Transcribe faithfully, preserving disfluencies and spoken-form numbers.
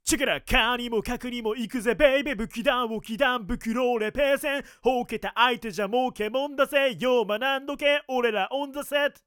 チェケラカにも角にも行くぜベイベー武器弾を気弾袋レペーセンほうけた相手じゃもうけもんだぜよ学んどけ俺らオンザセット